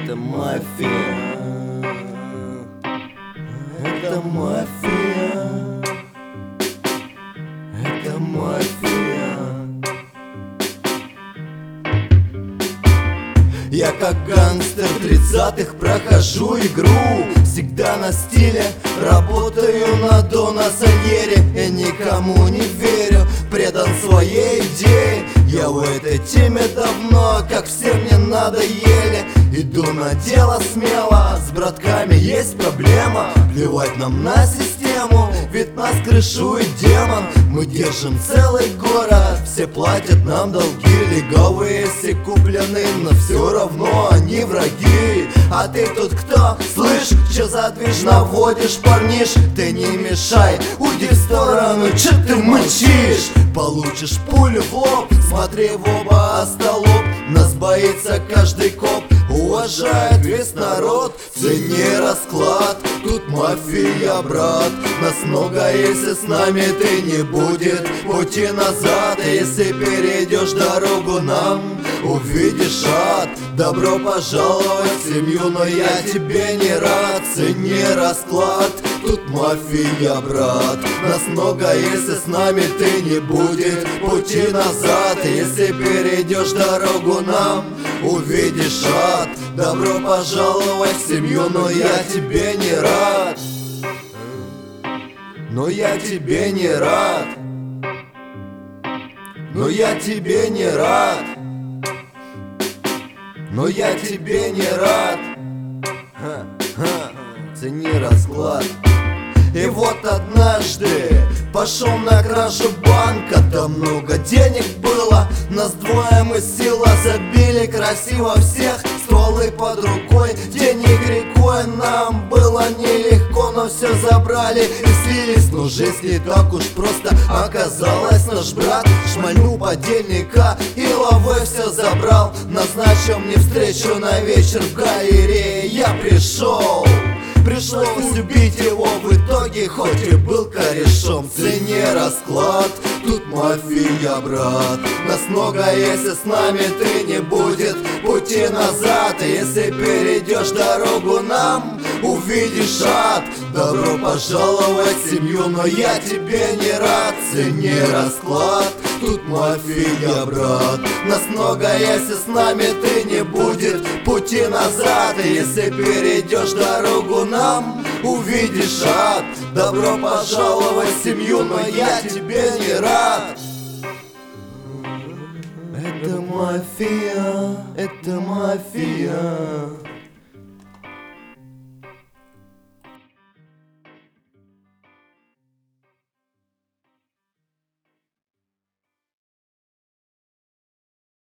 Это мафия. Это мафия. Это мафия. Я как гангстер 30-х прохожу игру. Всегда на стиле, работаю на Дона Сальери. И никому не верю, предан своей идее. Я в этой теме давно, как все мне надоели. Иду на дело смело, с братками есть проблема. Плевать нам на систему, ведь нас крышует демон. Мы держим целый город, все платят нам долги. Лиговые все куплены, но все равно они враги. А ты тут кто? Слышь, че за движ наводишь, парниш? Ты не мешай, уйди в сторону, че ты мычишь? Получишь пулю в лоб, смотри в оба остолоп. Нас боится каждый коп, уважает весь народ. Цени расклад, тут мафия, брат. Нас много, если с нами ты не будет пути назад. Если перейдешь дорогу нам, увидишь ад. Добро пожаловать в семью, но я тебе не рад. Цени расклад, тут мафия, брат. Нас много, если с нами ты не будет пути назад. Если перейдешь дорогу нам, увидишь ад. Добро пожаловать в семью, но я тебе не рад. Но я тебе не рад. Но я тебе не рад. Но я тебе не рад. Цени расклад. И вот однажды пошел на кражу банка. Там много денег было, нас двое, мы сила забили красиво всех, стволы под рукой, денег рекой. Нам было нелегко, но все забрали и слились. Но жизнь не так уж просто оказалась. Наш брат шмальнул подельника и лавой все забрал. Назначил мне встречу на вечер в галерее. Я пришел, пришлось убить его в итоге, хоть и был корешом. Цени расклад, тут мафия, брат. Нас много, если с нами ты не будет пути назад. Если перейдешь дорогу нам, увидишь ад. Добро пожаловать в семью, но я тебе не рад. Цени расклад, тут мафия, брат. Нас много, если с нами ты не будет пути назад. Если перейдешь дорогу нам, увидишь ад. Добро пожаловать в семью, но я тебе не рад. Это мафия, это мафия.